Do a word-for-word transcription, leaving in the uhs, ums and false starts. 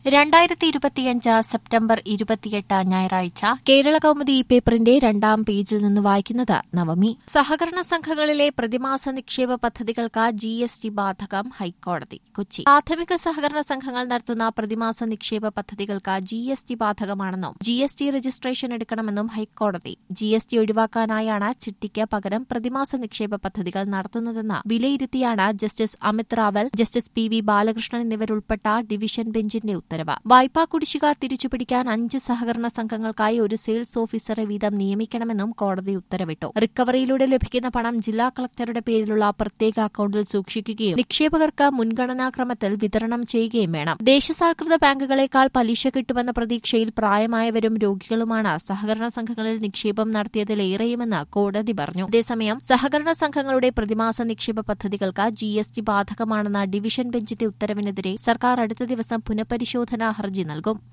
രണ്ടായിരത്തി ഇരുപത്തിയഞ്ച് സെപ്റ്റംബർ ഇരുപത്തിയെട്ട് ഞായറാഴ്ച കേരള കൗമുദി ഈ പേപ്പറിന്റെ രണ്ടാം പേജിൽ നിന്ന് വായിക്കുന്നത് നവമി. സഹകരണ സംഘങ്ങളിലെ പ്രതിമാസ നിക്ഷേപ പദ്ധതികൾക്ക് ജി എസ് ടി ബാധകം ഹൈക്കോടതി. കൊച്ചി. പ്രാഥമിക സഹകരണ സംഘങ്ങൾ നടത്തുന്ന പ്രതിമാസ നിക്ഷേപ പദ്ധതികൾക്ക് ജി എസ് ടി ബാധകമാണെന്നും ജി എസ് ടി രജിസ്ട്രേഷൻ എടുക്കണമെന്നും ഹൈക്കോടതി. ജി എസ് ടി ഒഴിവാക്കാനായാണ് ചിട്ടിക്ക് പകരം പ്രതിമാസ നിക്ഷേപ പദ്ധതികൾ നടത്തുന്നതെന്ന് വിലയിരുത്തിയാണ് justice Amit Rawal, justice P V Balakrishnan എന്നിവരുൾപ്പെട്ട ഡിവിഷൻ ബെഞ്ചിന്റെ ഉത്തരവ്. വായ്പാ കുടിശ്ശിക തിരിച്ചുപിടിക്കാൻ അഞ്ച് സഹകരണ സംഘങ്ങൾക്കായി ഒരു സെയിൽസ് ഓഫീസറെ വീതം നിയമിക്കണമെന്നും കോടതി ഉത്തരവിട്ടു. റിക്കവറിയിലൂടെ ലഭിക്കുന്ന പണം ജില്ലാ കളക്ടറുടെ പേരിലുള്ള പ്രത്യേക അക്കൌണ്ടിൽ സൂക്ഷിക്കുകയും നിക്ഷേപകർക്ക് മുൻഗണനാക്രമത്തിൽ വിതരണം ചെയ്യുകയും വേണം. ദേശസാൽകൃത ബാങ്കുകളേക്കാൾ പലിശ കിട്ടുമെന്ന പ്രതീക്ഷയിൽ പ്രായമായവരും രോഗികളുമാണ് സഹകരണ സംഘങ്ങളിൽ നിക്ഷേപം നടത്തിയതിലേറെയുമെന്ന് കോടതി പറഞ്ഞു. അതേസമയം സഹകരണ സംഘങ്ങളുടെ പ്രതിമാസ നിക്ഷേപ പദ്ധതികൾക്ക് ജി എസ് ടി ബാധകമാണെന്ന ഡിവിഷൻ ബെഞ്ചിന്റെ ഉത്തരവിനെതിരെ സർക്കാർ അടുത്ത ദിവസം പുനഃപരിശോധനാ ഹർജി നൽകും.